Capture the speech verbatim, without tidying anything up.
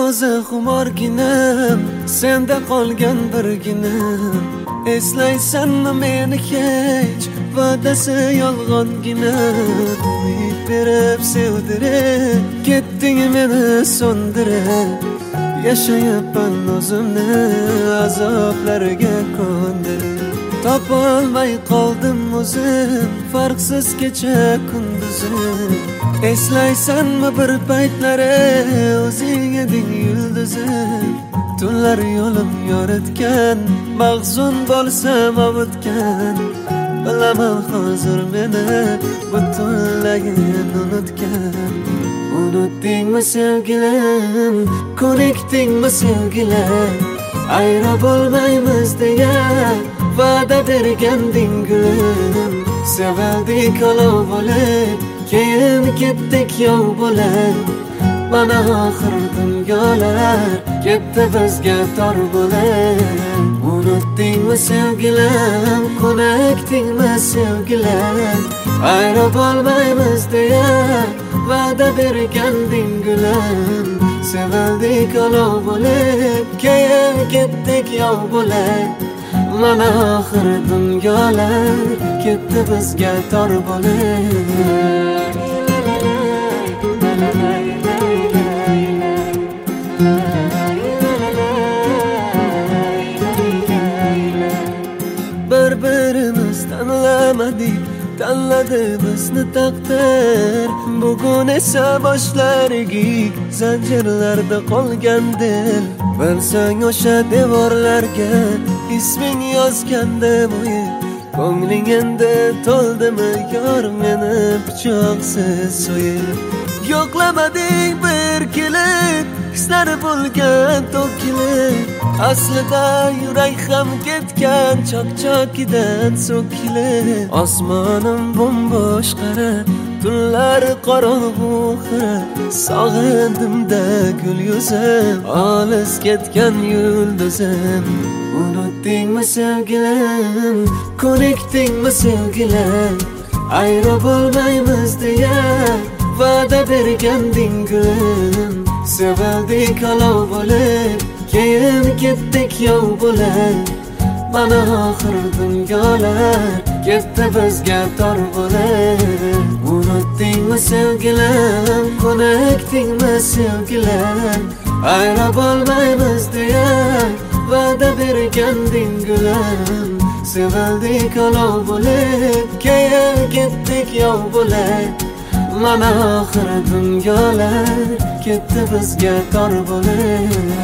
toza xumorginam, senda qolgan birginam. Eslaysanmi meni hech, va'dasi yolg'ongina. Umid berib sevdirib, ketding meni so'ndirib. Yashayapman o'zimni azoblarga ko'ndirib. Topolmay qoldim o'zim, farqsiz kecha kunduzim. Eslaysanmi bir paytlari o'zing eding yulduzim. Tunlar yo'lim yoritgan, mag'zun bo'lsam ovutgan. Bilaman hozir meni butunlayin unutgan. Unutdingmi sevgilim, ko'nikdingmi sevgilim? Ayro bo'lmaymiz deya va'da berganding gulim. Sevildik olov bo'lib, keyin ketdik yov bo'lib. Mana oxir dunyolar ketdi bizga tor bo'lib. Unutdingmi sevgilim, ko'nikdingmi sevgilim? Ayro bo'lmaymiz deya va'da berganding gulim. Sevildik olov bo'lib, keyin ketdik yov bo'lib. Mana oxir dunyolar ketdi bizga tor bo'lib. Bir-birimiz tanlamadik, tanladi bizni taqdir. Bugun esa boshlarigi zanjirlarda qolgan dil. Bilsang o'sha devorlarga isming yozgandim uy. Ko'ngling endi to'ldimi yor meni pichoqsiz so'yib. Yo'qlamading bir kelib, hislar bo'lgan to'kilib. Aslida yurak ham ketgan choq-choqidan so'kilib. Osmonim bo'mbo'sh qara, tunlar qorong'u xira. Sog'indim-da gul yuzim, olis ketgan yulduzim. Unutdingmi sevgilim, ko'nikdingmi sevgilim? Ayro bo'lmaymiz deya va'da berganding gulim. Sevildik olov bo'lib, keyin ketdik yov bo'lib. Mana oxir dunyolar ketdi bizga tor bo'lib. Unutdingmi sevgilim, ko'nikdingmi sevgilim? Ayro bo'lmaymiz deya va'da berganding gulim. Sevildik olov bo'lib, keyin ketdik yov bo'lib. Mana oxir dunyolar ketdi bizga tor bo'lib.